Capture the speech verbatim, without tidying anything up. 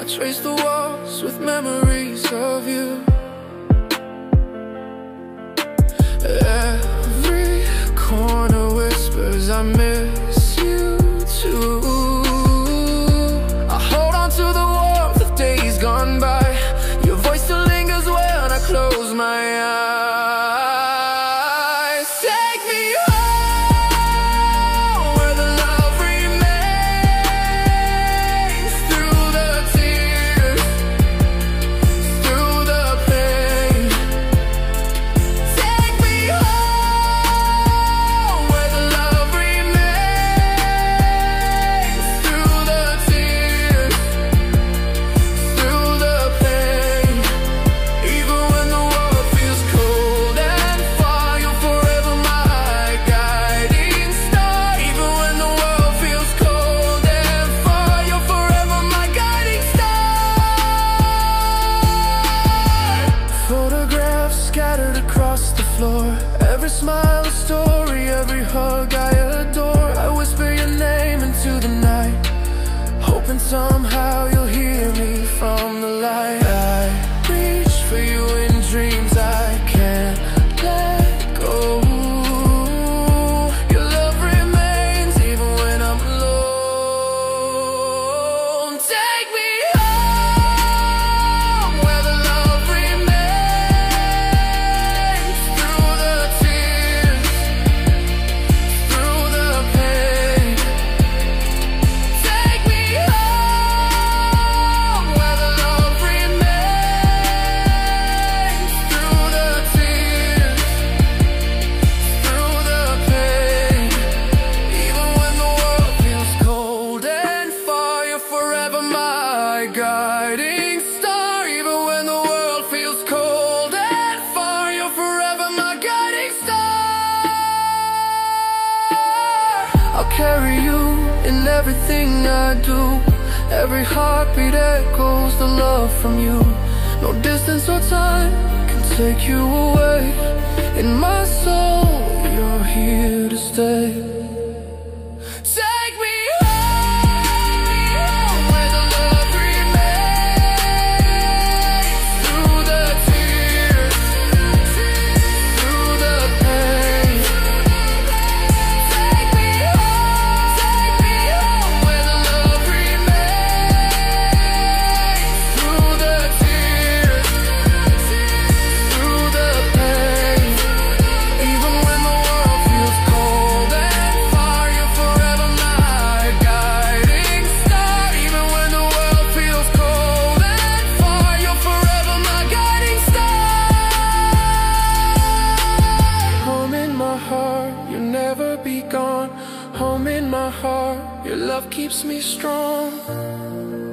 trace the walls with memories of you. Every corner whispers I miss you too. I hold on to the warmth of days gone by. Your voice still lingers when I close my eyes. Take me home where the love remains, through the tears, through the pain. Take me home where the love remains, through the tears, through the pain. Even when the world feels cold and far, you're forever my guiding star. Even when the world feels cold and far, you're forever my guiding star. Photographs scattered across the floor, every smile a story, every hug I adore. I whisper your name into the night, hoping somehow you'll hear me from the light. I reach for you in dreams I can't let go. Your love remains even when I'm alone. Take me home where the love remains, through the tears, through the pain. Take me home where the love remains, through the tears, through the pain. Even when the world feels cold and far, you're forever my guiding star. Even when the world feels cold and far, you're forever my guiding star. I'll carry you in everything I do. Every heartbeat echoes the love from you. No distance or time can take you away. In my soul, you're here to stay. Take me home where the love remains, through the tears, through the pain. Take me home, take me home where the love remains, through the tears, through the pain. Even when the world feels cold and far, you're forever my guiding star. Even when the world feels cold and far, you're forever my guiding star. Home in my heart, you'll never be gone. Home in my heart, your love keeps me strong.